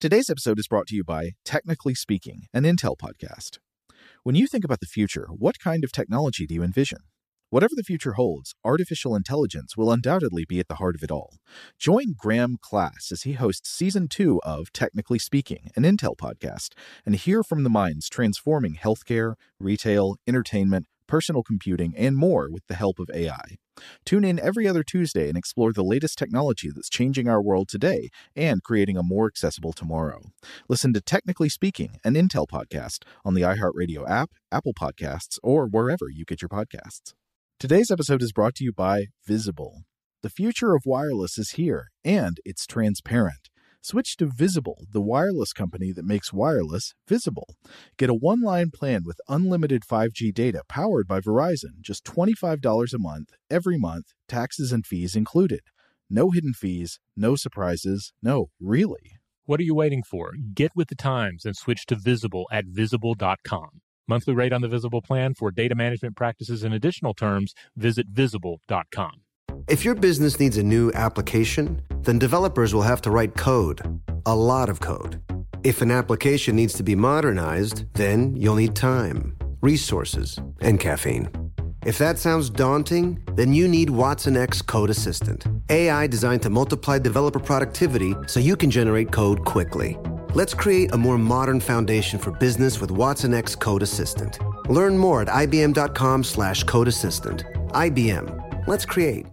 Today's episode is brought to you by Technically Speaking, an Intel podcast. When you think about the future, what kind of technology do you envision? Whatever the future holds, artificial intelligence will undoubtedly be at the heart of it all. Join Graham Class as he hosts Season 2 of Technically Speaking, an Intel podcast, and hear from the minds transforming healthcare, retail, entertainment, personal computing, and more with the help of AI. Tune in every other Tuesday and explore the latest technology that's changing our world today and creating a more accessible tomorrow. Listen to Technically Speaking, an Intel podcast on the iHeartRadio app, Apple Podcasts, or wherever you get your podcasts. Today's episode is brought to you by Visible. The future of wireless is here, and it's transparent. Switch to Visible, the wireless company that makes wireless visible. Get a one-line plan with unlimited 5G data powered by Verizon, just $25 a month, every month, taxes and fees included. No hidden fees, no surprises, no, really. What are you waiting for? Get with the times and switch to Visible at Visible.com. Monthly rate on the Visible plan for data management practices and additional terms, visit Visible.com. If your business needs a new application, then developers will have to write code, a lot of code. If an application needs to be modernized, then you'll need time, resources, and caffeine. If that sounds daunting, then you need Watson X Code Assistant, AI designed to multiply developer productivity so you can generate code quickly. Let's create a more modern foundation for business with Watson X Code Assistant. Learn more at ibm.com/code assistant. IBM. Let's create.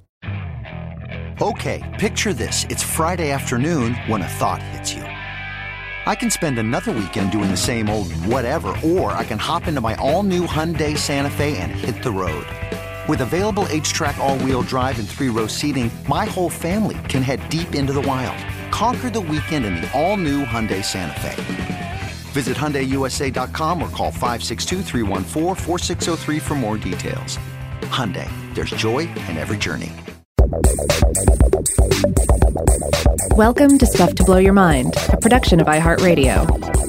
Okay, picture this. It's Friday afternoon when a thought hits you. I can spend another weekend doing the same old whatever, or I can hop into my all-new Hyundai Santa Fe and hit the road. With available H-Track all-wheel drive and 3-row seating, my whole family can head deep into the wild. Conquer the weekend in the all-new Hyundai Santa Fe. Visit HyundaiUSA.com or call 562-314-4603 for more details. Hyundai, there's joy in every journey. Welcome to Stuff to Blow Your Mind, a production of iHeartRadio.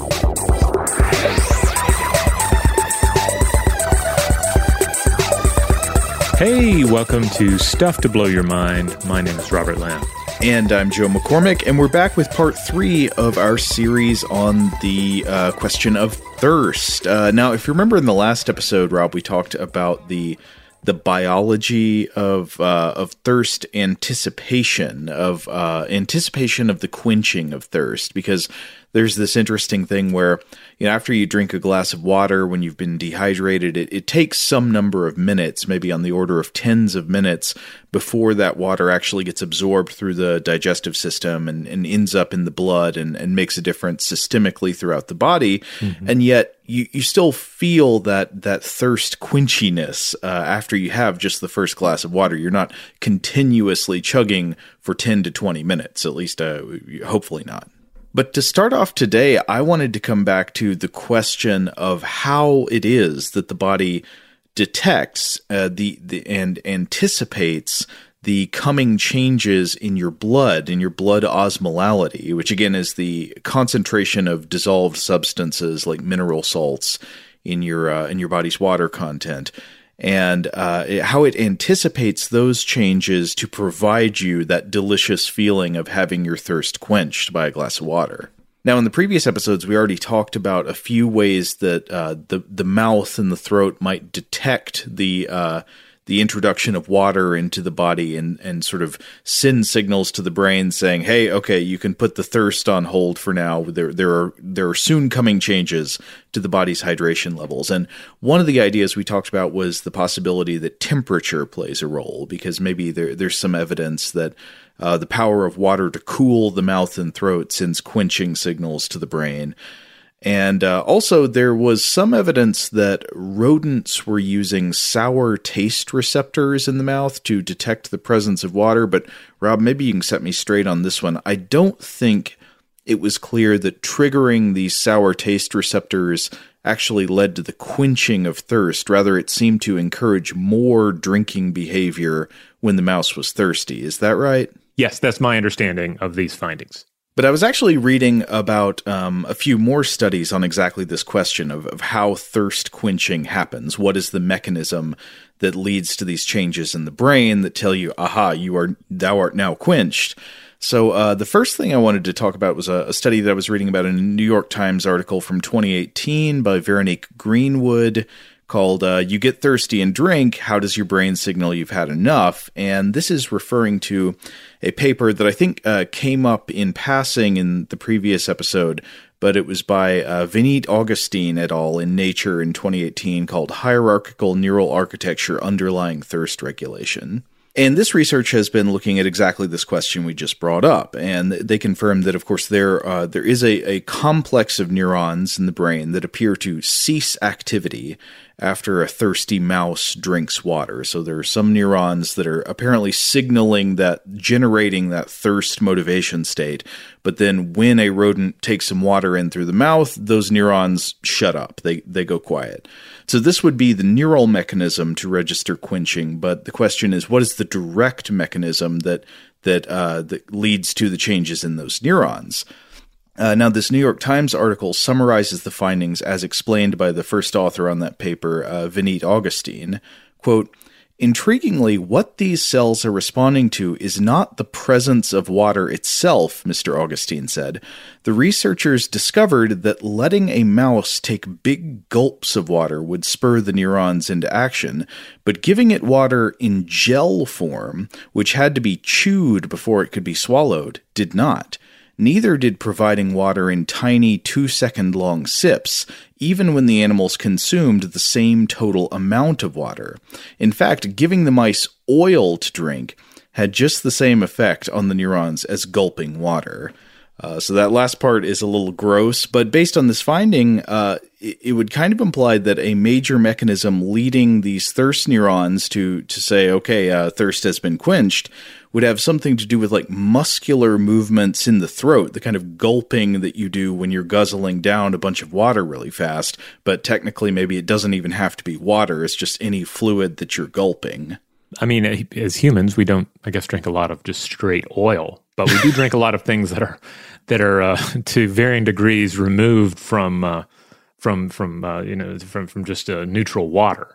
Hey, welcome to Stuff to Blow Your Mind. My name is Robert Lamb. And I'm Joe McCormick, and we're back with part 3 of our series on the question of thirst. Now, if you remember in the last episode, Rob, we talked about the biology of thirst anticipation, of the quenching of thirst, because there's this interesting thing where, after you drink a glass of water, when you've been dehydrated, it takes some number of minutes, maybe on the order of tens of minutes, before that water actually gets absorbed through the digestive system and ends up in the blood and makes a difference systemically throughout the body. Mm-hmm. And yet you still feel that thirst quenchiness after you have just the first glass of water. You're not continuously chugging for 10 to 20 minutes, at least hopefully not. But to start off today, I wanted to come back to the question of how it is that the body detects and anticipates the coming changes in your blood osmolality, which again is the concentration of dissolved substances like mineral salts in your body's water content. And how it anticipates those changes to provide you that delicious feeling of having your thirst quenched by a glass of water. Now, in the previous episodes, we already talked about a few ways that the mouth and the throat might detect the introduction of water into the body and sort of send signals to the brain saying, hey, okay, you can put the thirst on hold for now. There are soon coming changes to the body's hydration levels. And one of the ideas we talked about was the possibility that temperature plays a role, because maybe there's some evidence that the power of water to cool the mouth and throat sends quenching signals to the brain. And also, there was some evidence that rodents were using sour taste receptors in the mouth to detect the presence of water. But, Rob, maybe you can set me straight on this one. I don't think it was clear that triggering these sour taste receptors actually led to the quenching of thirst. Rather, it seemed to encourage more drinking behavior when the mouse was thirsty. Is that right? Yes, that's my understanding of these findings. But I was actually reading about a few more studies on exactly this question of how thirst quenching happens. What is the mechanism that leads to these changes in the brain that tell you, aha, thou art now quenched? So the first thing I wanted to talk about was a study that I was reading about in a New York Times article from 2018 by Veronique Greenwood called You Get Thirsty and Drink, How Does Your Brain Signal You've Had Enough? And this is referring to a paper that I think came up in passing in the previous episode, but it was by Vineet Augustine et al. In Nature in 2018 called Hierarchical Neural Architecture Underlying Thirst Regulation. And this research has been looking at exactly this question we just brought up, and they confirmed that, of course, there is a complex of neurons in the brain that appear to cease activity after a thirsty mouse drinks water. So there are some neurons that are apparently signaling that, generating that thirst motivation state, but then when a rodent takes some water in through the mouth, those neurons shut up. They go quiet. So this would be the neural mechanism to register quenching, but the question is, what is the direct mechanism that leads to the changes in those neurons? Now, this New York Times article summarizes the findings as explained by the first author on that paper, Vineet Augustine. Quote, "Intriguingly, what these cells are responding to is not the presence of water itself," Mr. Augustine said. "The researchers discovered that letting a mouse take big gulps of water would spur the neurons into action, but giving it water in gel form, which had to be chewed before it could be swallowed, did not. Neither did providing water in tiny 2-second-long sips, even when the animals consumed the same total amount of water. In fact, giving the mice oil to drink had just the same effect on the neurons as gulping water." So that last part is a little gross, but based on this finding, it would kind of imply that a major mechanism leading these thirst neurons to say, okay, thirst has been quenched, would have something to do with like muscular movements in the throat, the kind of gulping that you do when you're guzzling down a bunch of water really fast, but technically maybe it doesn't even have to be water, it's just any fluid that you're gulping. I mean, as humans, we don't, I guess, drink a lot of just straight oil, but we do drink a lot of things that are to varying degrees removed from just neutral water.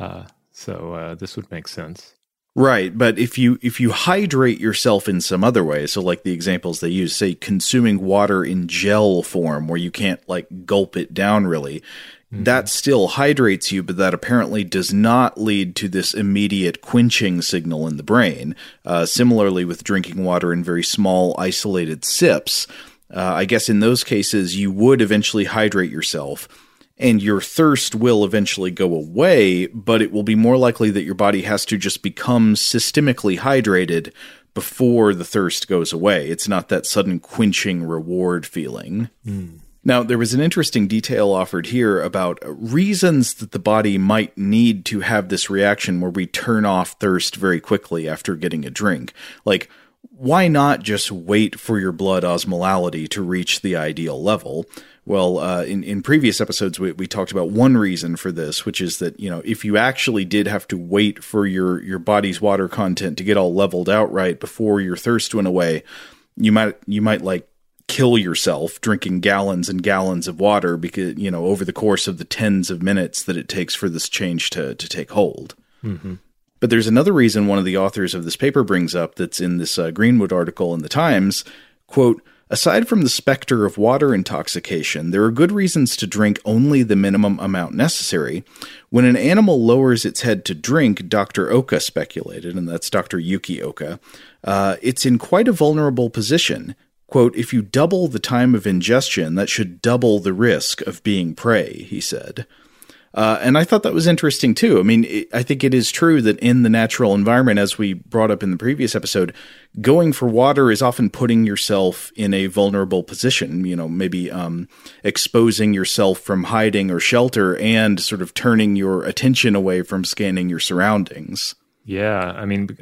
So this would make sense. Right, but if you hydrate yourself in some other way, so like the examples they use, say consuming water in gel form where you can't like gulp it down really, that still hydrates you, but that apparently does not lead to this immediate quenching signal in the brain. Similarly with drinking water in very small isolated sips, I guess in those cases you would eventually hydrate yourself, and your thirst will eventually go away, but it will be more likely that your body has to just become systemically hydrated before the thirst goes away. It's not that sudden quenching reward feeling. Now, there was an interesting detail offered here about reasons that the body might need to have this reaction where we turn off thirst very quickly after getting a drink. Like, why not just wait for your blood osmolality to reach the ideal level? Well, in previous episodes, we talked about one reason for this, which is that, if you actually did have to wait for your body's water content to get all leveled out right before your thirst went away, you might like kill yourself drinking gallons and gallons of water because, over the course of the tens of minutes that it takes for this change to take hold. Mm-hmm. But there's another reason one of the authors of this paper brings up that's in this Greenwood article in the Times, quote, "Aside from the specter of water intoxication, there are good reasons to drink only the minimum amount necessary. When an animal lowers its head to drink," Dr. Oka speculated, and that's Dr. Yuki Oka, "it's in quite a vulnerable position. Quote, if you double the time of ingestion, that should double the risk of being prey," he said. And I thought that was interesting, too. I mean, I think it is true that in the natural environment, as we brought up in the previous episode, going for water is often putting yourself in a vulnerable position, maybe exposing yourself from hiding or shelter and sort of turning your attention away from scanning your surroundings. Yeah, I mean,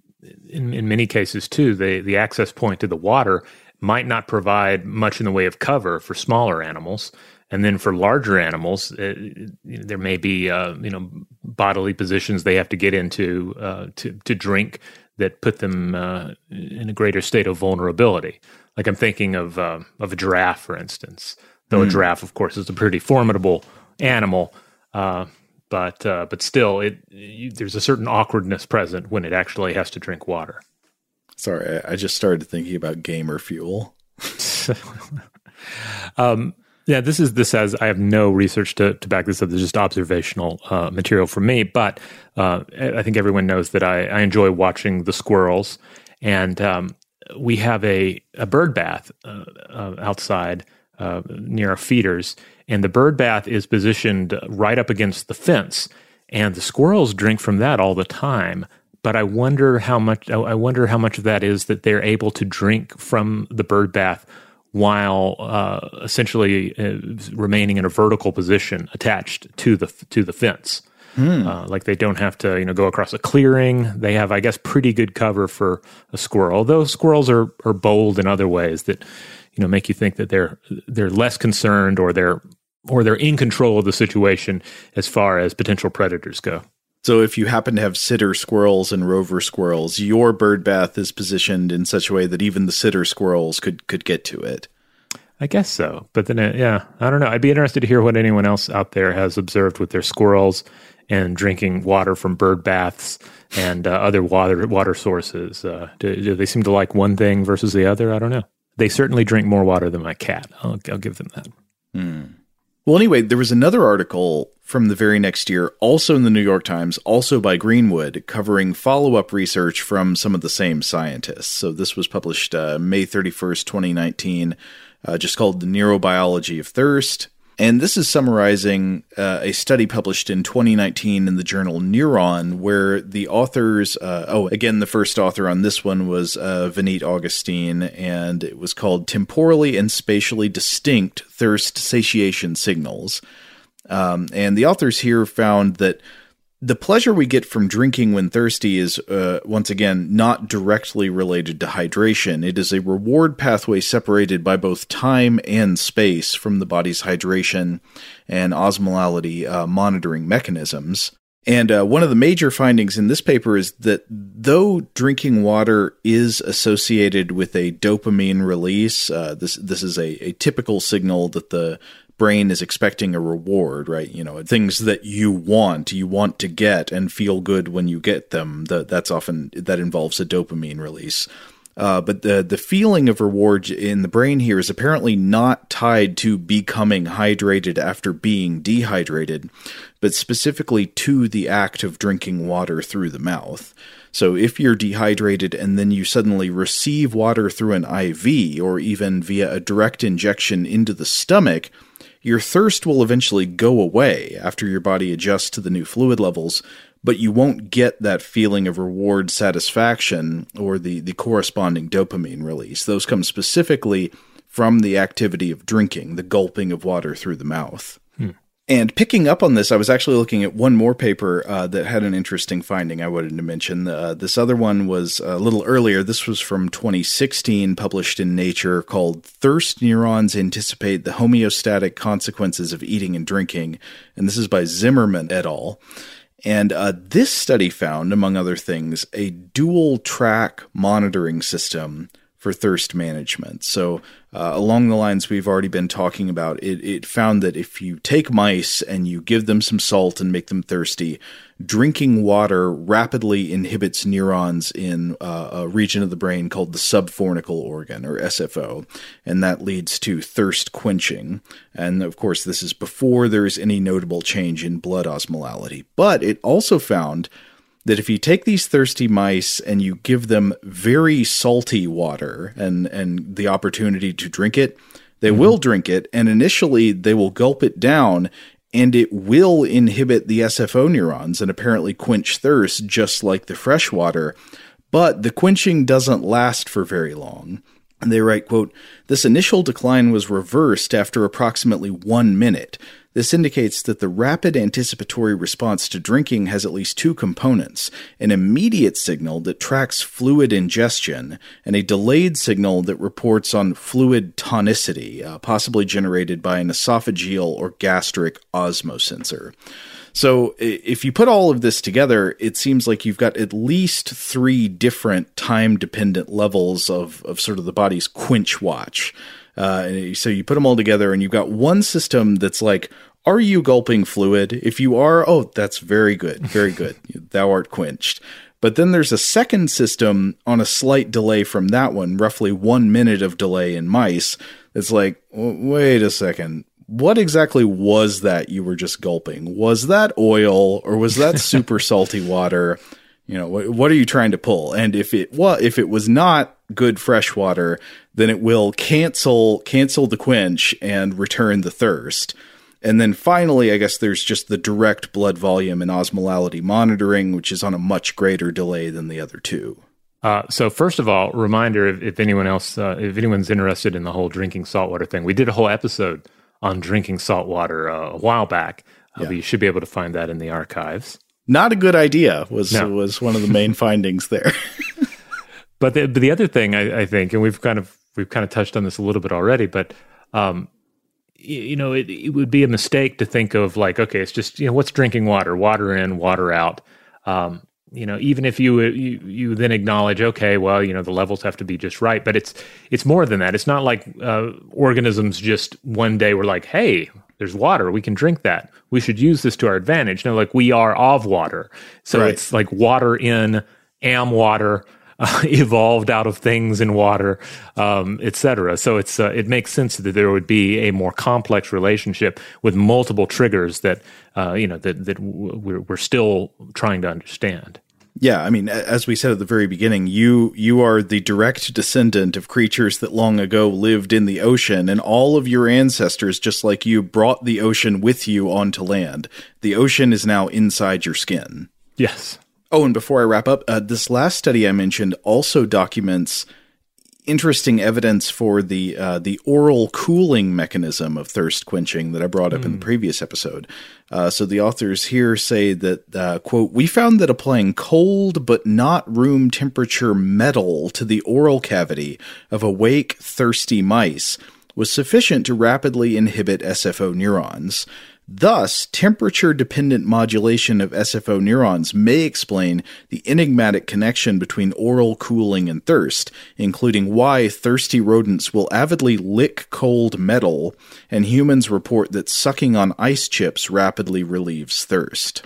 in many cases, too, the access point to the water might not provide much in the way of cover for smaller animals. And then for larger animals, there may be bodily positions they have to get into to drink that put them in a greater state of vulnerability. Like I'm thinking of a giraffe, for instance. Though a giraffe, of course, is a pretty formidable animal, but still, there's a certain awkwardness present when it actually has to drink water. Sorry, I just started thinking about gamer fuel. Yeah, this has, I have no research to back this up. It's just observational material from me. But I think everyone knows that I enjoy watching the squirrels. And we have a bird bath outside near our feeders. And the bird bath is positioned right up against the fence. And the squirrels drink from that all the time. But I wonder how much of that is that they're able to drink from the bird bath while essentially remaining in a vertical position attached to the fence. Like they don't have to go across a clearing. They have, I guess, pretty good cover for a squirrel. Although squirrels are bold in other ways that make you think that they're less concerned or they're in control of the situation as far as potential predators go. So if you happen to have sitter squirrels and rover squirrels, your bird bath is positioned in such a way that even the sitter squirrels could get to it. I guess so. But then, I don't know. I'd be interested to hear what anyone else out there has observed with their squirrels and drinking water from bird baths and other water sources. Do they seem to like one thing versus the other? I don't know. They certainly drink more water than my cat. I'll give them that. Well, anyway, there was another article from the very next year, also in the New York Times, also by Greenwood, covering follow-up research from some of the same scientists. So this was published May 31st, 2019, just called The Neurobiology of Thirst. And this is summarizing a study published in 2019 in the journal Neuron, where the authors, again, the first author on this one was Vineet Augustine, and it was called Temporally and Spatially Distinct Thirst Satiation Signals. And the authors here found that the pleasure we get from drinking when thirsty is, once again, not directly related to hydration. It is a reward pathway separated by both time and space from the body's hydration and osmolality monitoring mechanisms. And one of the major findings in this paper is that though drinking water is associated with a dopamine release, this is a typical signal that the brain is expecting a reward, right? Things that you want to get and feel good when you get them. That involves a dopamine release. But the feeling of reward in the brain here is apparently not tied to becoming hydrated after being dehydrated, but specifically to the act of drinking water through the mouth. So if you're dehydrated and then you suddenly receive water through an IV or even via a direct injection into the stomach, your thirst will eventually go away after your body adjusts to the new fluid levels, but you won't get that feeling of reward satisfaction or the corresponding dopamine release. Those come specifically from the activity of drinking, the gulping of water through the mouth. And picking up on this, I was actually looking at one more paper that had an interesting finding I wanted to mention. This other one was a little earlier. This was from 2016, published in Nature, called Thirst Neurons Anticipate the Homeostatic Consequences of Eating and Drinking. And this is by Zimmerman et al. And this study found, among other things, a dual-track monitoring system for thirst management. So along the lines we've already been talking about, it found that if you take mice and you give them some salt and make them thirsty, drinking water rapidly inhibits neurons in a region of the brain called the subfornical organ, or SFO, and that leads to thirst quenching. And of course, this is before there's any notable change in blood osmolality. But it also found that if you take these thirsty mice and you give them very salty water and the opportunity to drink it, they will drink it, and initially they will gulp it down, and it will inhibit the SFO neurons and apparently quench thirst just like the fresh water, but the quenching doesn't last for very long. And they write, quote, "This initial decline was reversed after approximately 1 minute. This indicates that the rapid anticipatory response to drinking has at least two components, an immediate signal that tracks fluid ingestion and a delayed signal that reports on fluid tonicity, possibly generated by an esophageal or gastric osmosensor." So if you put all of this together, it seems like you've got at least 3 different time-dependent levels of sort of the body's quench watch. So you put them all together and you've got one system that's like, are you gulping fluid? If you are, oh, that's very good, very good. Thou art quenched. But then there's a second system on a slight delay from that one, roughly 1 minute of delay in mice. It's like, wait a second. What exactly was that you were just gulping? Was that oil or was that super salty water? You know, what are you trying to pull? And if it was not good fresh water, then it will cancel the quench and return the thirst. And then finally, I guess there's just the direct blood volume and osmolality monitoring, which is on a much greater delay than the other two. So first of all, reminder, if anyone's interested in the whole drinking saltwater thing, we did a whole episode on drinking saltwater a while back. But you should be able to find that in the archives. Not a good idea was one of the main findings there. But the other thing I think, and we've kind of touched on this a little bit already, but it would be a mistake to think of like, okay, it's just, what's drinking water? Water in, water out. Even if you then acknowledge, okay, well, the levels have to be just right, but it's more than that. It's not like organisms just one day were like, hey, there's water, we can drink that. We should use this to our advantage. No, like we are of water. So It's like water in, am water, evolved out of things in water, etc. So it makes sense that there would be a more complex relationship with multiple triggers that we're still trying to understand. Yeah, I mean, as we said at the very beginning, you are the direct descendant of creatures that long ago lived in the ocean, and all of your ancestors, just like you, brought the ocean with you onto land. The ocean is now inside your skin. Yes. Oh, and before I wrap up, this last study I mentioned also documents interesting evidence for the oral cooling mechanism of thirst quenching that I brought up in the previous episode. So the authors here say that, quote, "We found that applying cold but not room temperature metal to the oral cavity of awake, thirsty mice was sufficient to rapidly inhibit SFO neurons. Thus, temperature-dependent modulation of SFO neurons may explain the enigmatic connection between oral cooling and thirst, including why thirsty rodents will avidly lick cold metal, and humans report that sucking on ice chips rapidly relieves thirst."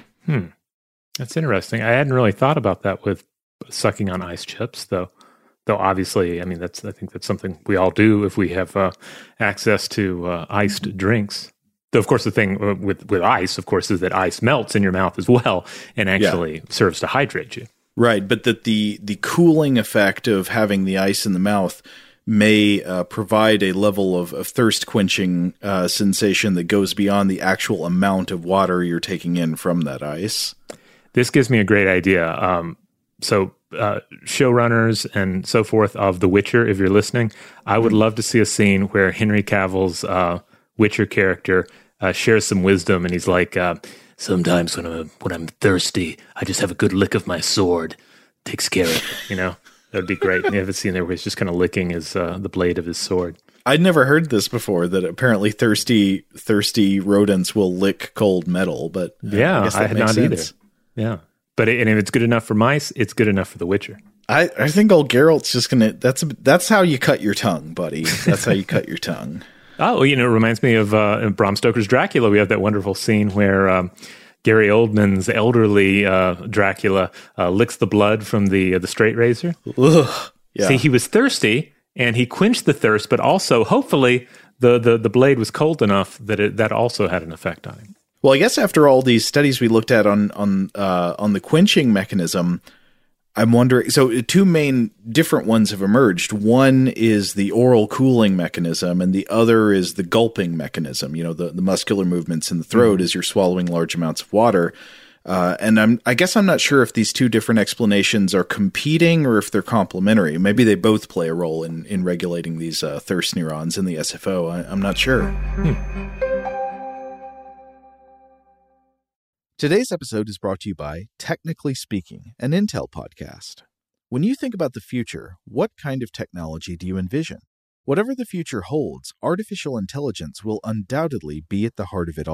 That's interesting. I hadn't really thought about that with sucking on ice chips, though obviously, I mean, I think that's something we all do if we have access to iced drinks. Though, of course, the thing with ice, of course, is that ice melts in your mouth as well and actually serves to hydrate you. Right, but that the cooling effect of having the ice in the mouth may provide a level of thirst-quenching sensation that goes beyond the actual amount of water you're taking in from that ice. This gives me a great idea. So showrunners and so forth of The Witcher, if you're listening, I would love to see a scene where Henry Cavill's Witcher character shares some wisdom, and he's like, sometimes when I'm thirsty, I just have a good lick of my sword. Takes care of it, That would be great. You have a scene there where he's just kind of licking the blade of his sword. I'd never heard this before, that apparently thirsty rodents will lick cold metal, but I had not either. Yeah. But if it's good enough for mice, it's good enough for The Witcher. I think old Geralt's just gonna, that's how you cut your tongue, buddy. That's how you cut your tongue. Oh, it reminds me of Bram Stoker's Dracula. We have that wonderful scene where Gary Oldman's elderly Dracula licks the blood from the straight razor. Ugh, yeah. See, he was thirsty, and he quenched the thirst, but also, hopefully, the blade was cold enough that that also had an effect on him. Well, I guess after all these studies we looked at on the quenching mechanism, I'm wondering, so two main different ones have emerged. One is the oral cooling mechanism, and the other is the gulping mechanism, the muscular movements in the throat as you're swallowing large amounts of water. And I guess I'm not sure if these two different explanations are competing or if they're complementary. Maybe they both play a role in regulating these thirst neurons in the SFO. I'm not sure. Today's episode is brought to you by Technically Speaking, an Intel podcast. When you think about the future, what kind of technology do you envision? Whatever the future holds, artificial intelligence will undoubtedly be at the heart of it all.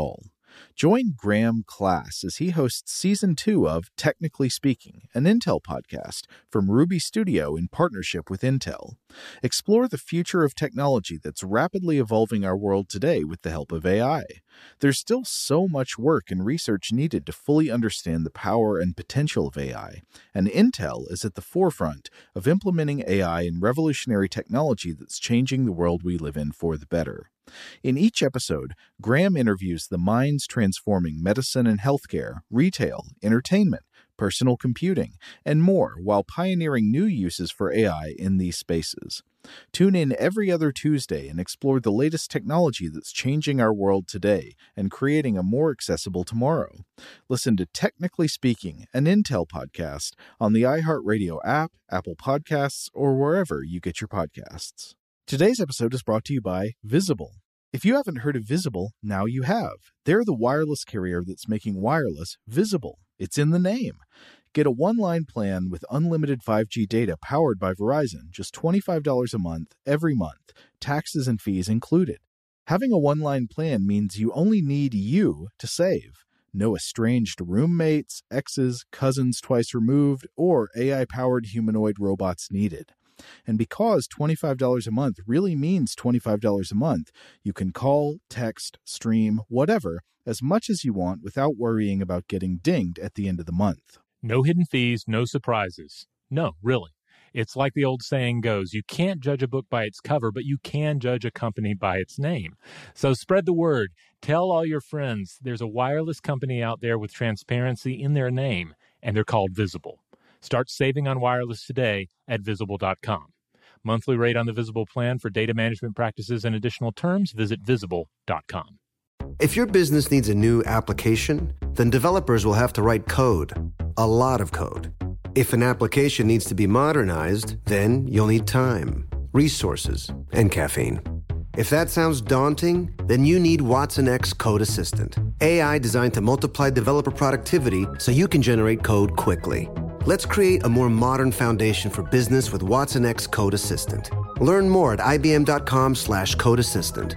Join Graham Class as he hosts Season 2 of Technically Speaking, an Intel podcast from Ruby Studio in partnership with Intel. Explore the future of technology that's rapidly evolving our world today with the help of AI. There's still so much work and research needed to fully understand the power and potential of AI, and Intel is at the forefront of implementing AI in revolutionary technology that's changing the world we live in for the better. In each episode, Graham interviews the minds transforming medicine and healthcare, retail, entertainment, personal computing, and more while pioneering new uses for AI in these spaces. Tune in every other Tuesday and explore the latest technology that's changing our world today and creating a more accessible tomorrow. Listen to Technically Speaking, an Intel podcast on the iHeartRadio app, Apple Podcasts, or wherever you get your podcasts. Today's episode is brought to you by Visible. If you haven't heard of Visible, now you have. They're the wireless carrier that's making wireless visible. It's in the name. Get a one-line plan with unlimited 5G data powered by Verizon, just $25 a month, every month, taxes and fees included. Having a one-line plan means you only need you to save. No estranged roommates, exes, cousins twice removed, or AI-powered humanoid robots needed. And because $25 a month really means $25 a month, you can call, text, stream, whatever, as much as you want without worrying about getting dinged at the end of the month. No hidden fees, no surprises. No, really. It's like the old saying goes, you can't judge a book by its cover, but you can judge a company by its name. So spread the word. Tell all your friends there's a wireless company out there with transparency in their name, and they're called Visible. Start saving on wireless today at Visible.com. Monthly rate on the Visible plan for data management practices and additional terms, visit Visible.com. If your business needs a new application, then developers will have to write code, a lot of code. If an application needs to be modernized, then you'll need time, resources, and caffeine. If that sounds daunting, then you need Watson X Code Assistant, AI designed to multiply developer productivity so you can generate code quickly. Let's create a more modern foundation for business with Watson X Code Assistant. Learn more at ibm.com/code assistant.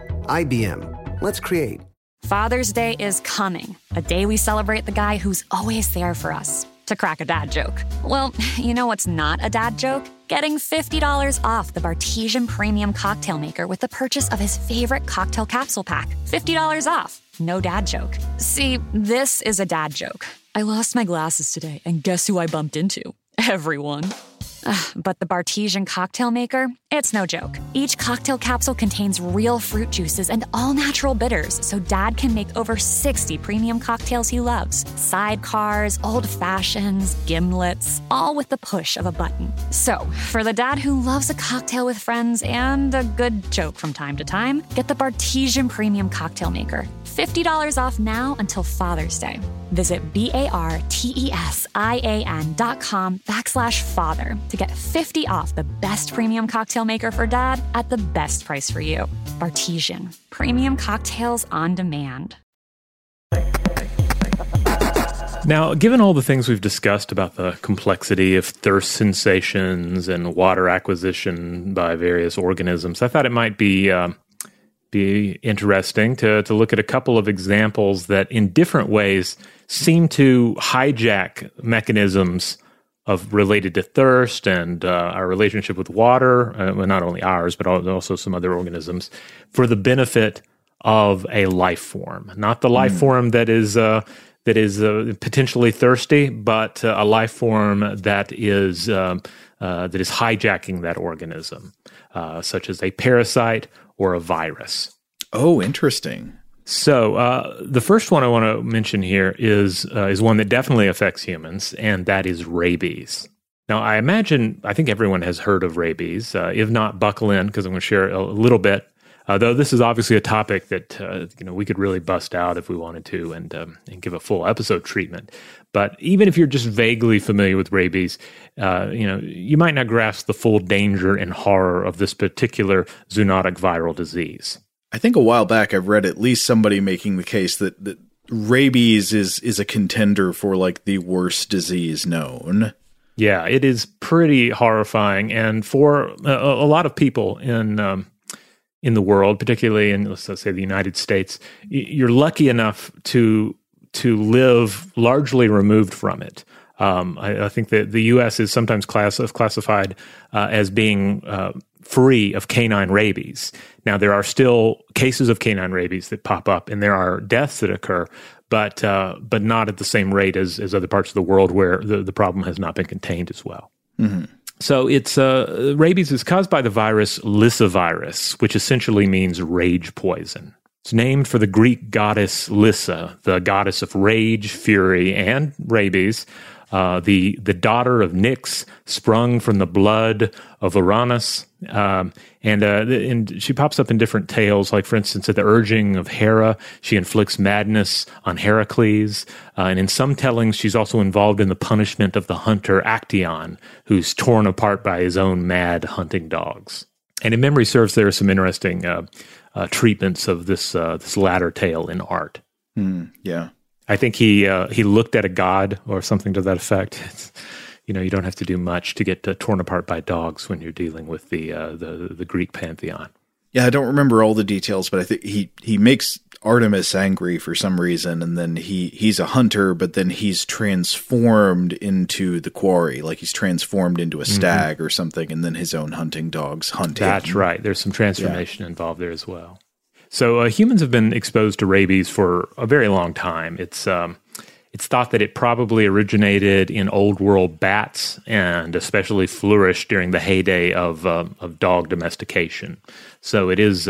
IBM. Let's create. Father's Day is coming, a day we celebrate the guy who's always there for us. To crack a dad joke. Well, you know what's not a dad joke? Getting $50 off the Bartesian Premium Cocktail Maker with the purchase of his favorite cocktail capsule pack. $50 off. No dad joke. See, this is a dad joke. I lost my glasses today, and guess who I bumped into? Everyone. But the Bartesian Cocktail Maker, it's no joke. Each cocktail capsule contains real fruit juices and all-natural bitters, so Dad can make over 60 premium cocktails he loves. Sidecars, old fashions, gimlets, all with the push of a button. So, for the dad who loves a cocktail with friends and a good joke from time to time, get the Bartesian Premium Cocktail Maker. $50 off now until Father's Day. Visit BARTESIAN.com/father to get 50 off the best premium cocktail maker for dad at the best price for you. Bartesian. Premium cocktails on demand. Now, given all the things we've discussed about the complexity of thirst sensations and water acquisition by various organisms, I thought it might be interesting to look at a couple of examples that in different ways seem to hijack mechanisms of related to thirst and our relationship with water, well, not only ours, but also some other organisms, for the benefit of a life form. Not the life form that is potentially thirsty, but a life form that is hijacking that organism, such as a parasite or a virus. Oh, interesting. So the first one I want to mention here is one that definitely affects humans, and that is rabies. Now, I think everyone has heard of rabies. If not, buckle in, because I'm going to share a little bit. Though this is obviously a topic that we could really bust out if we wanted to and give a full episode treatment. But even if you're just vaguely familiar with rabies, you might not grasp the full danger and horror of this particular zoonotic viral disease. I think a while back I've read at least somebody making the case that rabies is a contender for like the worst disease known. Yeah, it is pretty horrifying, and for a lot of people in in the world, particularly in, let's say, the United States, you're lucky enough to live largely removed from it. I think that the U.S. is sometimes classified as being free of canine rabies. Now, there are still cases of canine rabies that pop up, and there are deaths that occur, but not at the same rate as other parts of the world where the problem has not been contained as well. Mm-hmm. So it's rabies is caused by the virus Lyssavirus, which essentially means rage poison. It's named for the Greek goddess Lyssa, the goddess of rage, fury, and rabies. The daughter of Nyx, sprung from the blood of Uranus, and she pops up in different tales. Like, for instance, at the urging of Hera, she inflicts madness on Heracles, and in some tellings, she's also involved in the punishment of the hunter Actaeon, who's torn apart by his own mad hunting dogs. And in memory serves, there are some interesting treatments of this latter tale in art. Yeah. I think he looked at a god or something to that effect. It's, you don't have to do much to get torn apart by dogs when you're dealing with the Greek pantheon. Yeah, I don't remember all the details, but I think he makes Artemis angry for some reason, and then he's a hunter, but then he's transformed into the quarry, like he's transformed into a stag or something, and then his own hunting dogs hunt him. That's right. There's some transformation involved there as well. So humans have been exposed to rabies for a very long time. It's thought that it probably originated in old world bats and especially flourished during the heyday of dog domestication. So it is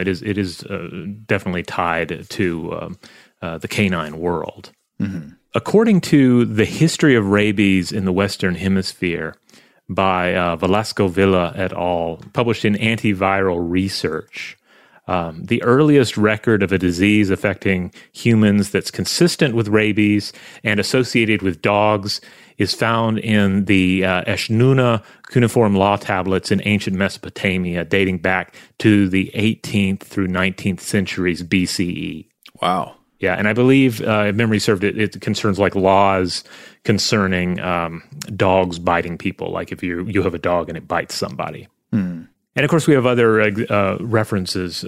definitely tied to the canine world. Mm-hmm. According to The History of Rabies in the Western Hemisphere by Velasco Villa et al., published in Antiviral Research, the earliest record of a disease affecting humans that's consistent with rabies and associated with dogs is found in the Eshnunna cuneiform law tablets in ancient Mesopotamia, dating back to the 18th through 19th centuries BCE. Wow. Yeah, and I believe, if memory served, it concerns like laws concerning dogs biting people, like if you have a dog and it bites somebody. Mm. And of course, we have other references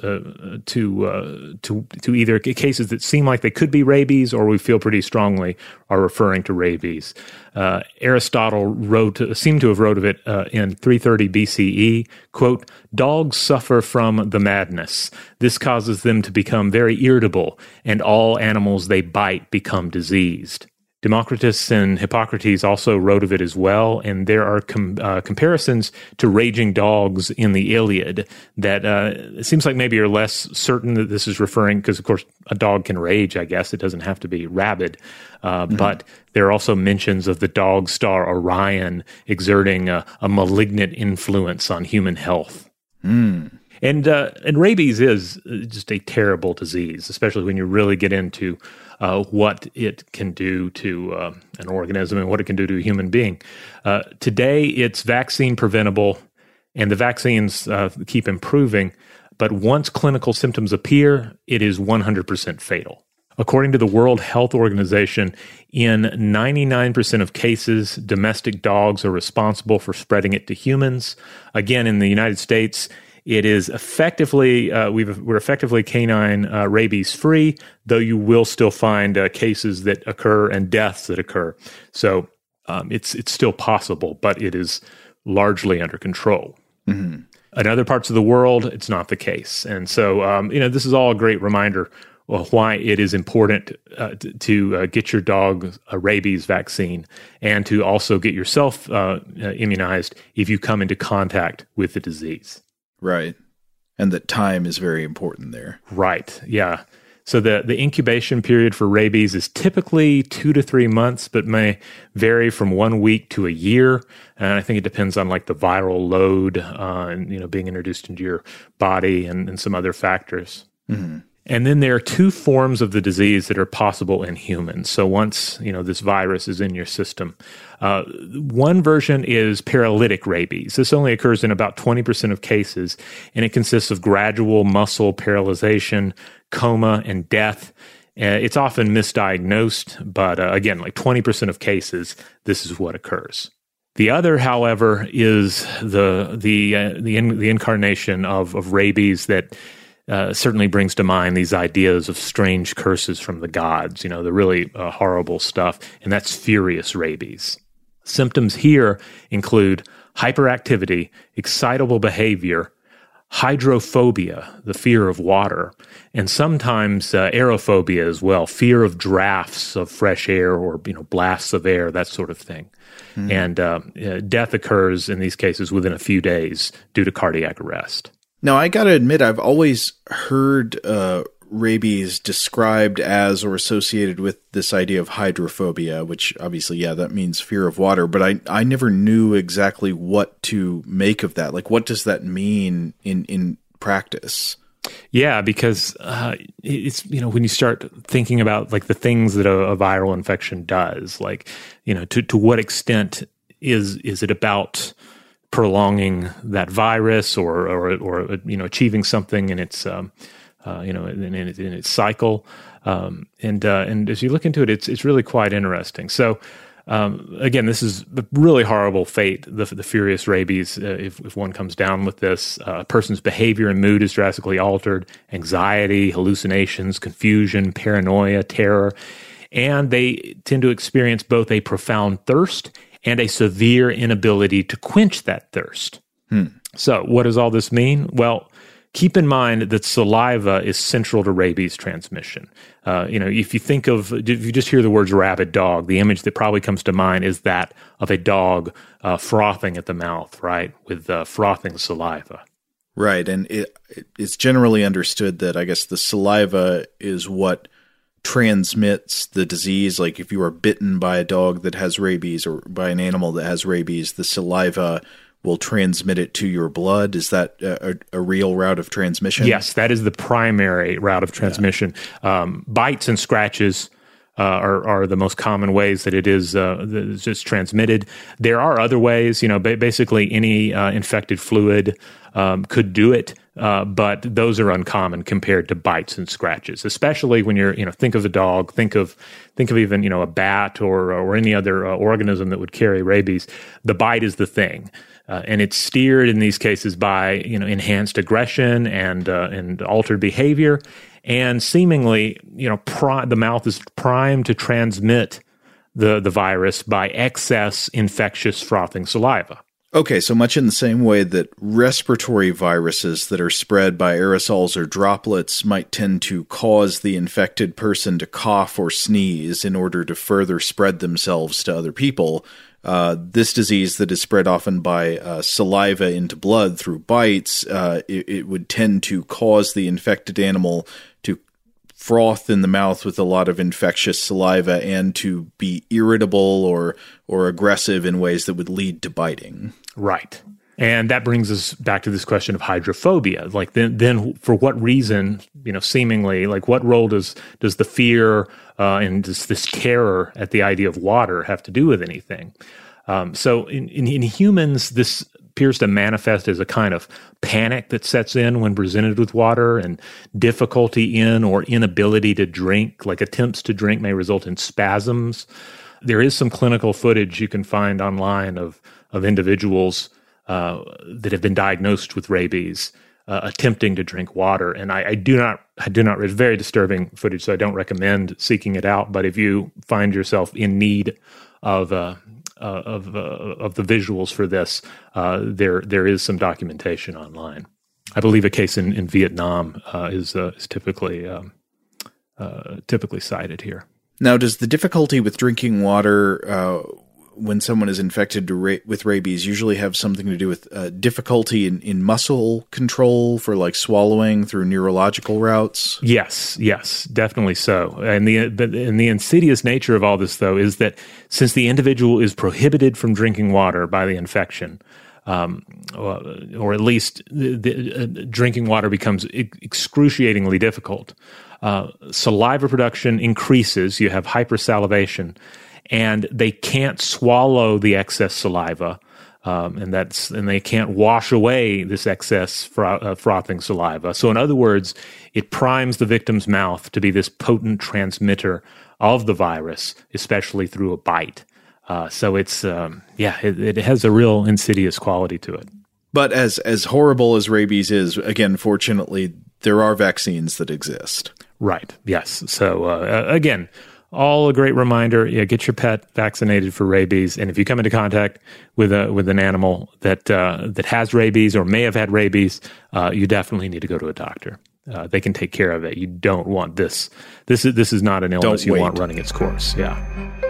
to either cases that seem like they could be rabies, or we feel pretty strongly are referring to rabies. Aristotle seemed to have wrote of it in 330 BCE. Quote, "Dogs suffer from the madness. This causes them to become very irritable, and all animals they bite become diseased." Democritus and Hippocrates also wrote of it as well, and there are comparisons to raging dogs in the Iliad that it seems like maybe are less certain that this is referring, because of course a dog can rage, I guess. It doesn't have to be rabid. But there are also mentions of the dog star Orion exerting a malignant influence on human health. Mm. And rabies is just a terrible disease, especially when you really get into what it can do to an organism and what it can do to a human being. Today, it's vaccine preventable, and the vaccines keep improving. But once clinical symptoms appear, it is 100% fatal. According to the World Health Organization, in 99% of cases, domestic dogs are responsible for spreading it to humans. Again, in the United States, it is effectively, we're effectively canine rabies free, though you will still find cases that occur and deaths that occur. So it's still possible, but it is largely under control. Mm-hmm. In other parts of the world, it's not the case. And so, this is all a great reminder of why it is important to get your dog a rabies vaccine, and to also get yourself immunized if you come into contact with the disease. Right. And that time is very important there. Right. Yeah. So the incubation period for rabies is typically 2 to 3 months, but may vary from 1 week to a year. And I think it depends on like the viral load and, being introduced into your body and some other factors. Mm-hmm. And then there are 2 forms of the disease that are possible in humans. So once, this virus is in your system, one version is paralytic rabies. This only occurs in about 20% of cases, and it consists of gradual muscle paralyzation, coma, and death. It's often misdiagnosed, but again, like 20% of cases, this is what occurs. The other, however, is the incarnation of rabies that certainly brings to mind these ideas of strange curses from the gods, the really horrible stuff, and that's furious rabies. Symptoms here include hyperactivity, excitable behavior, hydrophobia, the fear of water, and sometimes aerophobia as well, fear of drafts of fresh air or blasts of air, that sort of thing. And death occurs in these cases within a few days due to cardiac arrest. Now, I got to admit, I've always heard rabies described as or associated with this idea of hydrophobia, which obviously, that means fear of water, but I never knew exactly what to make of that. Like, what does that mean in practice? Yeah, because it's, when you start thinking about like the things that a viral infection does, like, to what extent is it about prolonging that virus or achieving something in its in its cycle, and as you look into it, it's really quite interesting. So again, this is a really horrible fate, the furious rabies. If one comes down with this, a person's behavior and mood is drastically altered, anxiety, hallucinations, confusion, paranoia, terror, and they tend to experience both a profound thirst and a severe inability to quench that thirst. So what does all this mean? Well, keep in mind that saliva is central to rabies transmission. If you just hear the words rabid dog, the image that probably comes to mind is that of a dog frothing at the mouth, right, with frothing saliva. Right, and it's generally understood that I guess the saliva is what transmits the disease. Like if you are bitten by a dog that has rabies or by an animal that has rabies, the saliva will transmit it to your blood. Is that a real route of transmission? Yes, that is the primary route of transmission. Bites and scratches are the most common ways that it is just transmitted. There are other ways, basically any infected fluid could do it, but those are uncommon compared to bites and scratches, especially when you're, think of a dog, think of even, a bat or any other organism that would carry rabies. The bite is the thing. And it's steered in these cases by, enhanced aggression and altered behavior. And seemingly, the mouth is primed to transmit the virus by excess infectious frothing saliva. Okay, so much in the same way that respiratory viruses that are spread by aerosols or droplets might tend to cause the infected person to cough or sneeze in order to further spread themselves to other people, this disease that is spread often by saliva into blood through bites, it would tend to cause the infected animal to froth in the mouth with a lot of infectious saliva and to be irritable or aggressive in ways that would lead to biting. Right. And that brings us back to this question of hydrophobia. Like then for what reason, seemingly, like what role does the fear and does this terror at the idea of water have to do with anything? So in humans, this appears to manifest as a kind of panic that sets in when presented with water, and difficulty in or inability to drink, like attempts to drink may result in spasms. There is some clinical footage you can find online of individuals that have been diagnosed with rabies attempting to drink water, and I do not. It's very disturbing footage, so I don't recommend seeking it out. But if you find yourself in need of the visuals for this, there is some documentation online. I believe a case in Vietnam is typically cited here. Now, does the difficulty with drinking water when someone is infected with rabies usually have something to do with difficulty in muscle control for like swallowing through neurological routes? Yes, definitely so. And the insidious nature of all this, though, is that since the individual is prohibited from drinking water by the infection, or at least drinking water becomes excruciatingly difficult, saliva production increases. You have hypersalivation, and they can't swallow the excess saliva, and they can't wash away this excess frothing saliva. So, in other words, it primes the victim's mouth to be this potent transmitter of the virus, especially through a bite. So it's, it has a real insidious quality to it. But as horrible as rabies is, again, fortunately, there are vaccines that exist. Right. Yes. So again, all a great reminder. Yeah, get your pet vaccinated for rabies, and if you come into contact with an animal that has rabies or may have had rabies, you definitely need to go to a doctor. They can take care of it. You don't want this. This is not an illness you want running its course. Yeah.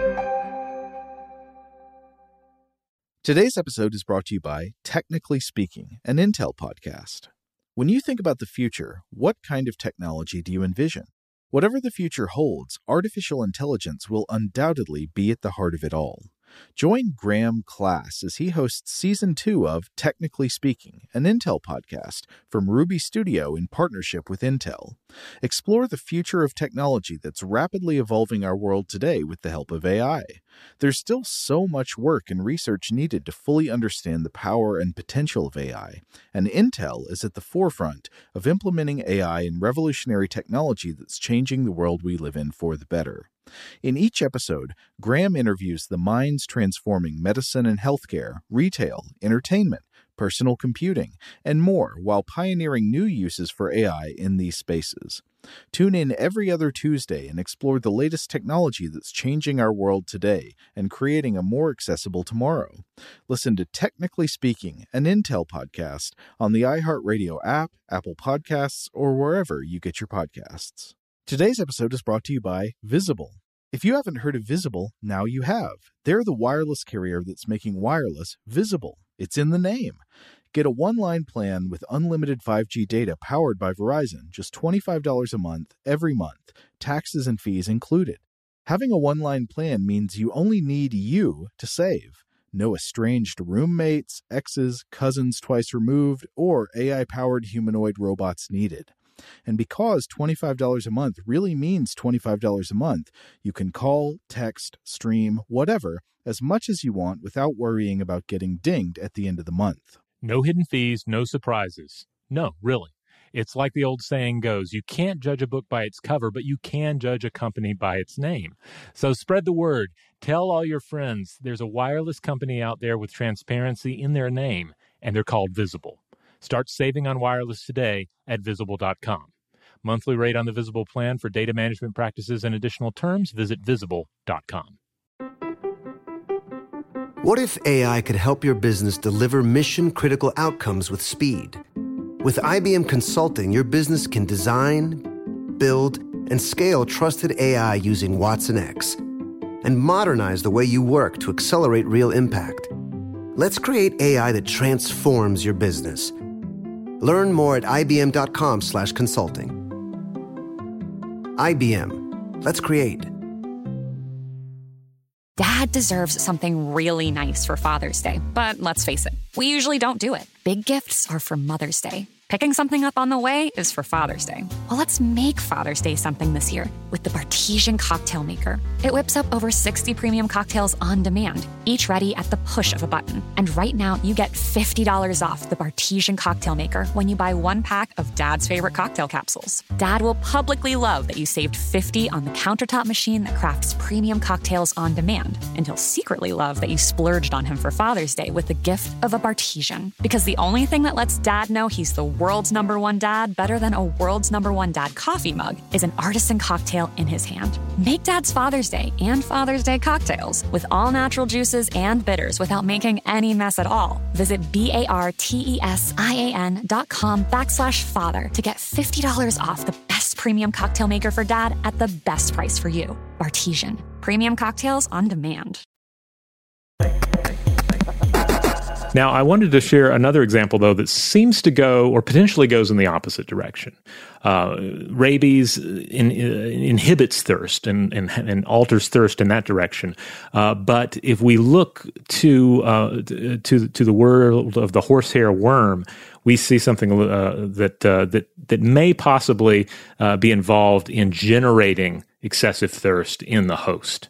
Today's episode is brought to you by Technically Speaking, an Intel podcast. When you think about the future, what kind of technology do you envision? Whatever the future holds, artificial intelligence will undoubtedly be at the heart of it all. Join Graham Class as he hosts Season 2 of Technically Speaking, an Intel podcast from Ruby Studio in partnership with Intel. Explore the future of technology that's rapidly evolving our world today with the help of AI. There's still so much work and research needed to fully understand the power and potential of AI, and Intel is at the forefront of implementing AI in revolutionary technology that's changing the world we live in for the better. In each episode, Graham interviews the minds transforming medicine and healthcare, retail, entertainment, personal computing, and more while pioneering new uses for AI in these spaces. Tune in every other Tuesday and explore the latest technology that's changing our world today and creating a more accessible tomorrow. Listen to Technically Speaking, an Intel podcast on the iHeartRadio app, Apple Podcasts, or wherever you get your podcasts. Today's episode is brought to you by Visible. If you haven't heard of Visible, now you have. They're the wireless carrier that's making wireless visible. It's in the name. Get a one-line plan with unlimited 5G data powered by Verizon, just $25 a month, every month, taxes and fees included. Having a one-line plan means you only need you to save. No estranged roommates, exes, cousins twice removed, or AI-powered humanoid robots needed. And because $25 a month really means $25 a month, you can call, text, stream, whatever, as much as you want without worrying about getting dinged at the end of the month. No hidden fees, no surprises. No, really. It's like the old saying goes, you can't judge a book by its cover, but you can judge a company by its name. So spread the word. Tell all your friends there's a wireless company out there with transparency in their name, and they're called Visible. Start saving on wireless today at Visible.com. Monthly rate on the Visible plan for data management practices and additional terms, visit Visible.com. What if AI could help your business deliver mission-critical outcomes with speed? With IBM Consulting, your business can design, build, and scale trusted AI using watsonx, and modernize the way you work to accelerate real impact. Let's create AI that transforms your business. Learn more at ibm.com/consulting. IBM. Let's create. Dad deserves something really nice for Father's Day, but let's face it, we usually don't do it. Big gifts are for Mother's Day. Picking something up on the way is for Father's Day. Well, let's make Father's Day something this year with the Bartesian Cocktail Maker. It whips up over 60 premium cocktails on demand, each ready at the push of a button. And right now, you get $50 off the Bartesian Cocktail Maker when you buy one pack of Dad's favorite cocktail capsules. Dad will publicly love that you saved $50 on the countertop machine that crafts premium cocktails on demand. And he'll secretly love that you splurged on him for Father's Day with the gift of a Bartesian. Because the only thing that lets Dad know he's the world's number one dad better than a world's number one dad coffee mug is an artisan cocktail in his hand. Make Dad's Father's Day and Father's Day cocktails with all natural juices and bitters without making any mess at all. Visit BARTESIAN.com/father to get $50 off the best premium cocktail maker for Dad at the best price for you. Bartesian. Premium cocktails on demand. Now, I wanted to share another example, though, that seems to go or potentially goes in the opposite direction. Rabies inhibits thirst and alters thirst in that direction. But if we look to the world of the horsehair worm, we see something that may possibly be involved in generating excessive thirst in the host.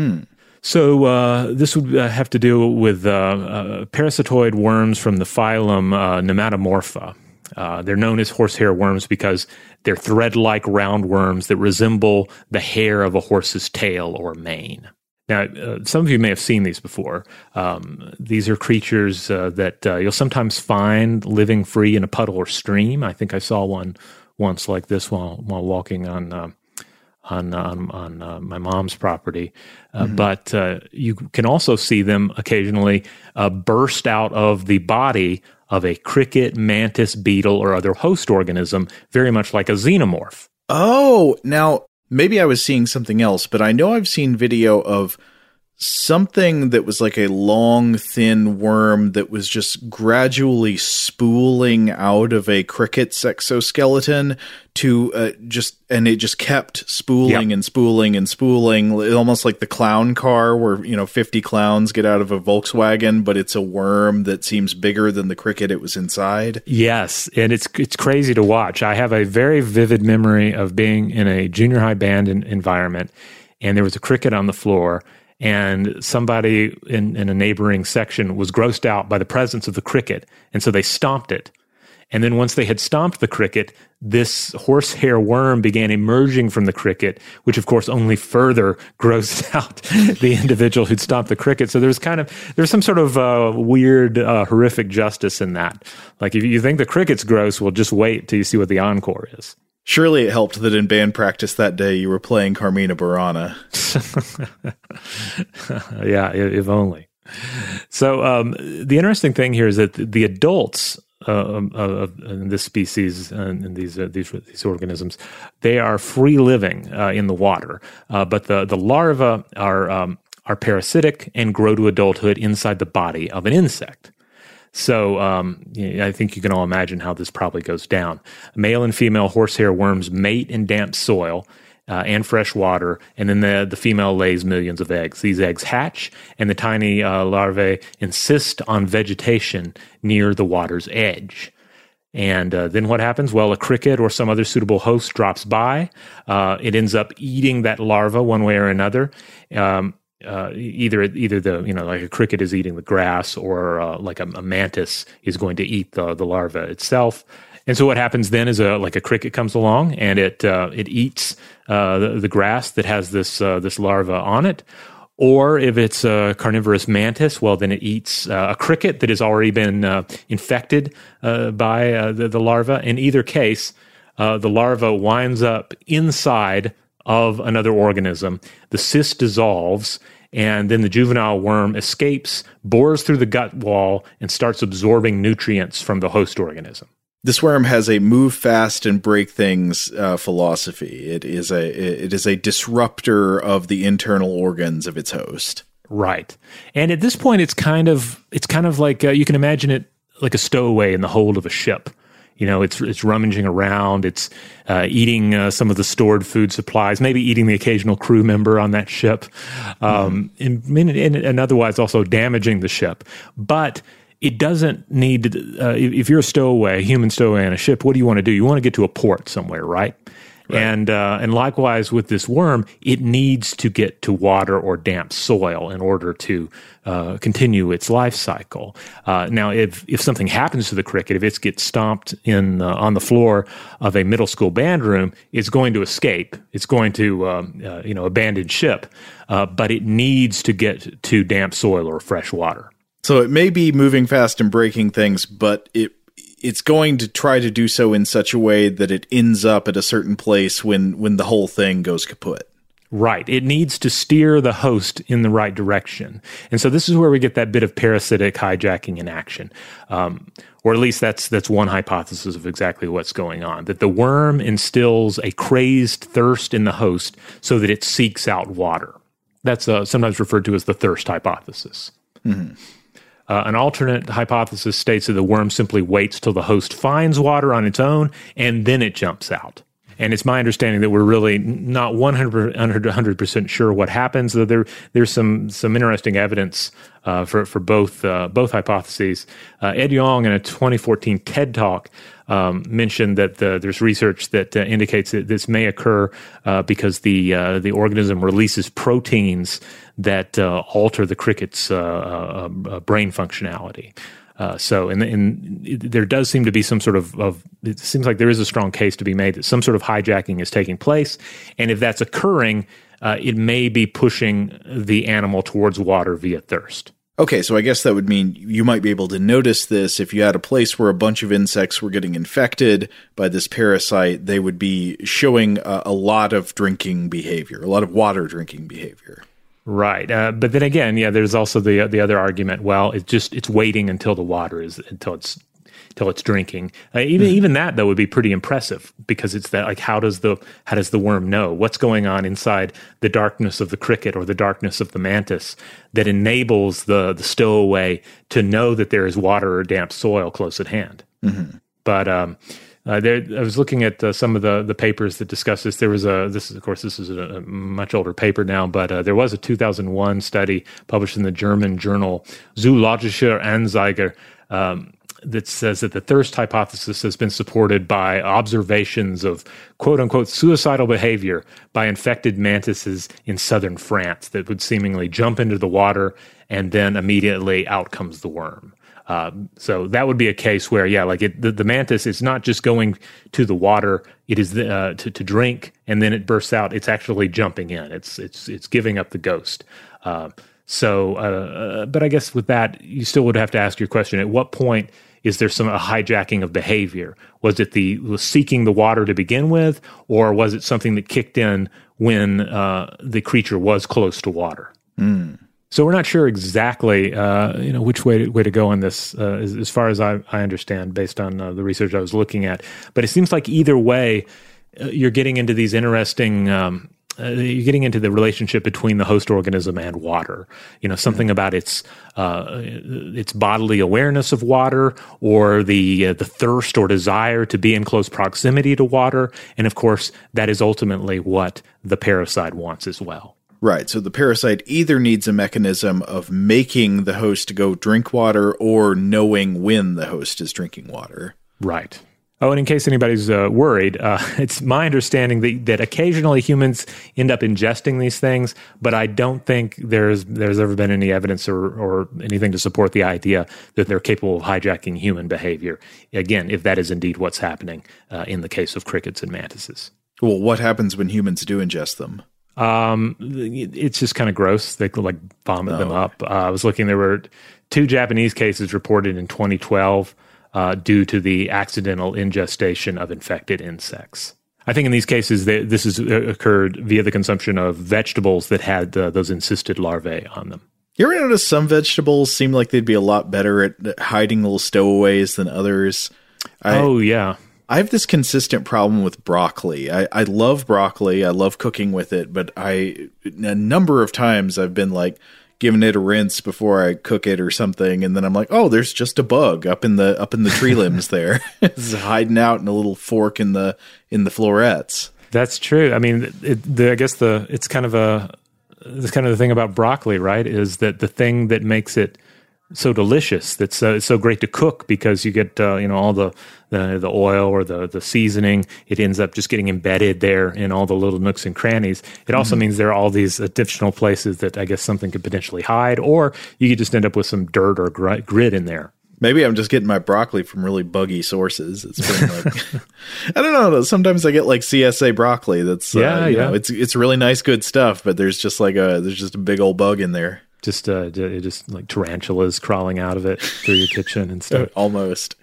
So this would have to do with parasitoid worms from the phylum Nematomorpha. They're known as horsehair worms because they're thread-like round worms that resemble the hair of a horse's tail or mane. Now, some of you may have seen these before. These are creatures that you'll sometimes find living free in a puddle or stream. I think I saw one once like this while walking on my mom's property. But you can also see them occasionally burst out of the body of a cricket, mantis, beetle, or other host organism, very much like a xenomorph. Oh, now maybe I was seeing something else, but I know I've seen video of something that was like a long, thin worm that was just gradually spooling out of a cricket's exoskeleton to and it just kept spooling and spooling and spooling, almost like the clown car where, 50 clowns get out of a Volkswagen, but it's a worm that seems bigger than the cricket it was inside. Yes, and it's crazy to watch. I have a very vivid memory of being in a junior high band environment, and there was a cricket on the floor, and somebody in a neighboring section was grossed out by the presence of the cricket, and so they stomped it. And then once they had stomped the cricket, this horsehair worm began emerging from the cricket, which of course only further grossed out the individual who'd stomped the cricket. So there's some sort of weird, horrific justice in that. Like if you think the cricket's gross, well, just wait till you see what the encore is. Surely it helped that in band practice that day you were playing Carmina Burana. Yeah, if only. So the interesting thing here is that the adults of this species and these organisms, they are free living in the water, but the larvae are parasitic and grow to adulthood inside the body of an insect. So I think you can all imagine how this probably goes down. Male and female horsehair worms mate in damp soil and fresh water, and then the female lays millions of eggs. These eggs hatch, and the tiny larvae insist on vegetation near the water's edge. And then what happens? Well, a cricket or some other suitable host drops by. It ends up eating that larva one way or another. Either like a cricket is eating the grass, or like a mantis is going to eat the larva itself. And so what happens then is a cricket comes along and it eats the grass that has this larva on it. Or if it's a carnivorous mantis, well, then it eats a cricket that has already been infected by the larva. In either case, the larva winds up inside of another organism. The cyst dissolves, and then the juvenile worm escapes, bores through the gut wall, and starts absorbing nutrients from the host organism. This worm has a move fast and break things philosophy. It is a disruptor of the internal organs of its host. Right. And at this point, it's kind of like you can imagine it like a stowaway in the hold of a ship. It's rummaging around. It's eating some of the stored food supplies, maybe eating the occasional crew member on that ship, and otherwise also damaging the ship. But it doesn't need if you're a human stowaway on a ship, what do you want to do? You want to get to a port somewhere, right? And likewise with this worm, it needs to get to water or damp soil in order to continue its life cycle. Now, if something happens to the cricket, if it gets stomped on the floor of a middle school band room, it's going to escape. It's going to abandon ship, but it needs to get to damp soil or fresh water. So it may be moving fast and breaking things, but it's going to try to do so in such a way that it ends up at a certain place when the whole thing goes kaput. Right. It needs to steer the host in the right direction. And so this is where we get that bit of parasitic hijacking in action. Or at least that's one hypothesis of exactly what's going on, that the worm instills a crazed thirst in the host so that it seeks out water. That's sometimes referred to as the thirst hypothesis. Mm-hmm. An alternate hypothesis states that the worm simply waits till the host finds water on its own, and then it jumps out. And it's my understanding that we're really not 100% sure what happens, though there's some interesting evidence for both hypotheses. Ed Yong, in a 2014 TED Talk, mentioned that there's research that indicates that this may occur because the organism releases proteins that alter the cricket's brain functionality. So there does seem to be some sort of it seems like there is a strong case to be made that some sort of hijacking is taking place. And if that's occurring, it may be pushing the animal towards water via thirst. Okay, so I guess that would mean you might be able to notice this if you had a place where a bunch of insects were getting infected by this parasite. They would be showing a lot of drinking behavior, a lot of water drinking behavior. Right, but then again, there's also the other argument. Well, it's waiting until the water until it's drinking. Even that though would be pretty impressive, because it's that, like, how does the worm know what's going on inside the darkness of the cricket or the darkness of the mantis that enables the stowaway to know that there is water or damp soil close at hand. Mm-hmm. But I was looking at some of the papers that discuss this. This is a much older paper now, but there was a 2001 study published in the German journal Zoologische Anzeiger that says that the thirst hypothesis has been supported by observations of quote-unquote suicidal behavior by infected mantises in southern France that would seemingly jump into the water and then immediately out comes the worm. So that would be a case where, the mantis is not just going to the water; it is to drink, and then it bursts out. It's actually jumping in. It's giving up the ghost. But I guess with that, you still would have to ask your question: at what point is there a hijacking of behavior? Was it was seeking the water to begin with, or was it something that kicked in when the creature was close to water? Mm. So we're not sure exactly, which way to go on this, as far as I understand, based on the research I was looking at. But it seems like either way, you're getting into these interesting. You're getting into the relationship between the host organism and water. Something about its bodily awareness of water, or the thirst or desire to be in close proximity to water, and of course, that is ultimately what the parasite wants as well. Right, so the parasite either needs a mechanism of making the host go drink water or knowing when the host is drinking water. Right. Oh, and in case anybody's worried, it's my understanding that occasionally humans end up ingesting these things, but I don't think there's ever been any evidence or anything to support the idea that they're capable of hijacking human behavior. Again, if that is indeed what's happening in the case of crickets and mantises. Well, what happens when humans do ingest them? It's just kind of gross. They could vomit them up. I was looking, there were 2 Japanese cases reported in 2012 due to the accidental ingestion of infected insects. I think in these cases, this has occurred via the consumption of vegetables that had those encysted larvae on them. You ever notice some vegetables seem like they'd be a lot better at hiding little stowaways than others? Yeah. I have this consistent problem with broccoli. I love broccoli. I love cooking with it, but a number of times I've been giving it a rinse before I cook it or something, and then I'm like, oh, there's just a bug up in the tree limbs there. It's hiding out in a little fork in the florets. That's true. I mean, it's kind of the thing about broccoli, right? Is that the thing that makes it so delicious, that's it's so great to cook, because you get all the oil or the seasoning. It ends up just getting embedded there in all the little nooks and crannies. It also means there are all these additional places that I guess something could potentially hide, or you could just end up with some dirt or grit in there. Maybe I'm just getting my broccoli from really buggy sources. It's been I don't know. Sometimes I get CSA broccoli. That's it's really nice, good stuff, but there's just a big old bug in there. Just like tarantulas crawling out of it through your kitchen and stuff. Almost.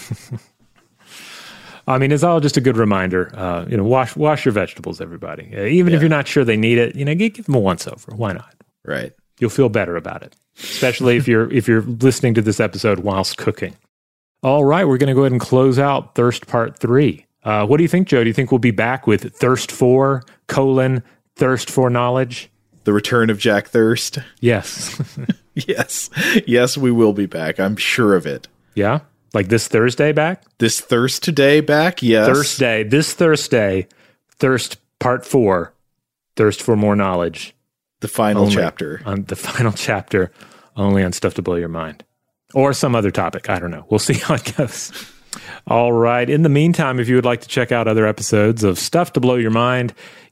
I mean, it's all just a good reminder. Wash your vegetables, everybody. Even if you're not sure they need it, give them a once over. Why not? Right. You'll feel better about it, especially if you're listening to this episode whilst cooking. All right, we're going to go ahead and close out Thirst Part 3. What do you think, Joe? Do you think we'll be back with Thirst 4, Thirst for Knowledge? The return of Jack Thirst? Yes. Yes, we will be back. I'm sure of it. Yeah? Like this Thursday back? This Thursday back? Yes. This Thursday, Thirst Part 4, Thirst for More Knowledge. The final chapter. The final chapter, only on Stuff to Blow Your Mind. Or some other topic. I don't know. We'll see how it goes. All right. In the meantime, if you would like to check out other episodes of Stuff to Blow Your Mind,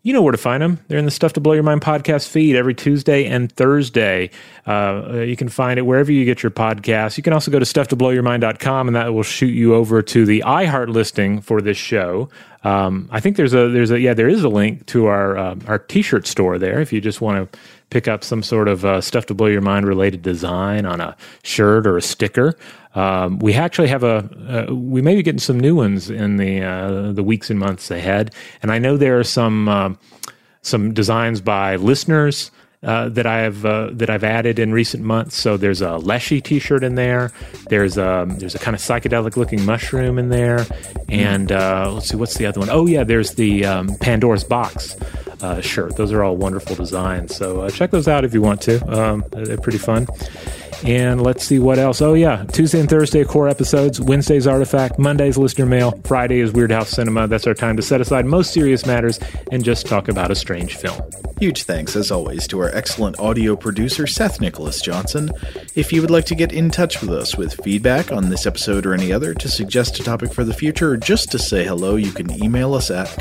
You know where to find them. They're in the Stuff to Blow Your Mind podcast feed every Tuesday and Thursday. You can find it wherever you get your podcasts. You can also go to stufftoblowyourmind.com, and that will shoot you over to the iHeart listing for this show. I think there is a link to our T-shirt store there if you just want to pick up some sort of Stuff to Blow Your Mind related design on a shirt or a sticker. We actually have we may be getting some new ones in the weeks and months ahead, and I know there are some designs by listeners that I've added in recent months. So there's a Leshy T-shirt in there. There's a kind of psychedelic looking mushroom in there, and let's see, what's the other one? Oh yeah, there's the Pandora's Box shirt. Those are all wonderful designs. So check those out if you want to. They're pretty fun. And let's see what else. Oh yeah, Tuesday and Thursday core episodes, Wednesday's Artifact, Monday's Listener Mail, Friday is Weird House Cinema. That's our time to set aside most serious matters and just talk about a strange film. Huge thanks, as always, to our excellent audio producer, Seth Nicholas Johnson. If you would like to get in touch with us with feedback on this episode or any other, to suggest a topic for the future, or just to say hello, you can email us at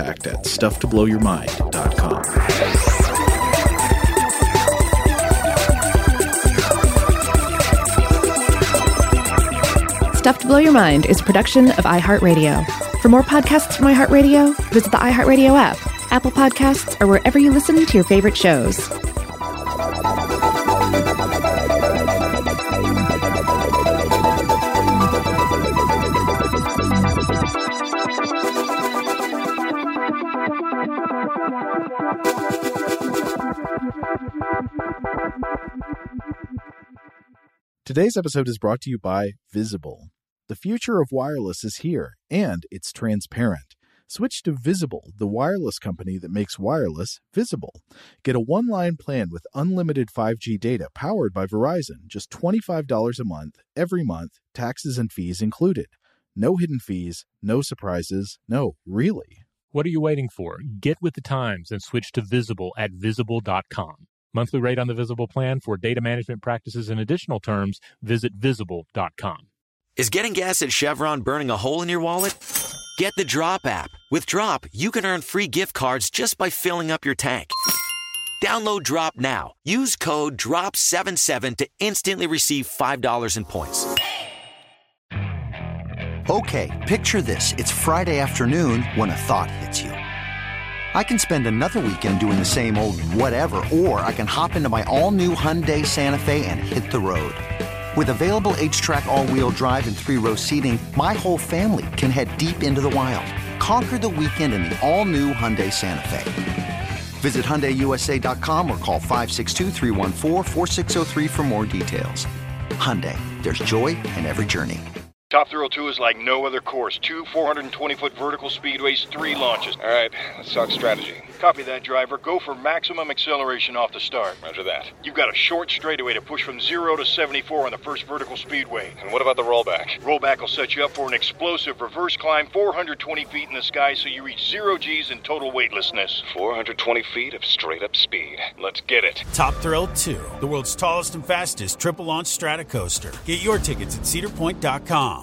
contact@stufftoblowyourmind.com. Stuff to Blow Your Mind is a production of iHeartRadio. For more podcasts from iHeartRadio, visit the iHeartRadio app, Apple Podcasts, or wherever you listen to your favorite shows. Today's episode is brought to you by Visible. The future of wireless is here, and it's transparent. Switch to Visible, the wireless company that makes wireless visible. Get a one-line plan with unlimited 5G data powered by Verizon, just $25 a month, every month, taxes and fees included. No hidden fees, no surprises, no, really. What are you waiting for? Get with the times and switch to Visible at Visible.com. Monthly rate on the Visible plan. For data management practices and additional terms, visit Visible.com. Is getting gas at Chevron burning a hole in your wallet? Get the Drop app. With Drop, you can earn free gift cards just by filling up your tank. Download Drop now. Use code DROP77 to instantly receive $5 in points. Okay, picture this. It's Friday afternoon when a thought hits you. I can spend another weekend doing the same old whatever, or I can hop into my all-new Hyundai Santa Fe and hit the road. With available H-Track all-wheel drive and 3-row seating, my whole family can head deep into the wild. Conquer the weekend in the all-new Hyundai Santa Fe. Visit HyundaiUSA.com or call 562-314-4603 for more details. Hyundai, there's joy in every journey. Top Thrill 2 is like no other course. 2 420-foot vertical speedways, 3 launches. All right, let's talk strategy. Copy that, driver. Go for maximum acceleration off the start. Roger that. You've got a short straightaway to push from 0 to 74 on the first vertical speedway. And what about the rollback? Rollback will set you up for an explosive reverse climb 420 feet in the sky so you reach 0 G's in total weightlessness. 420 feet of straight-up speed. Let's get it. Top Thrill 2, the world's tallest and fastest triple-launch strata coaster. Get your tickets at cedarpoint.com.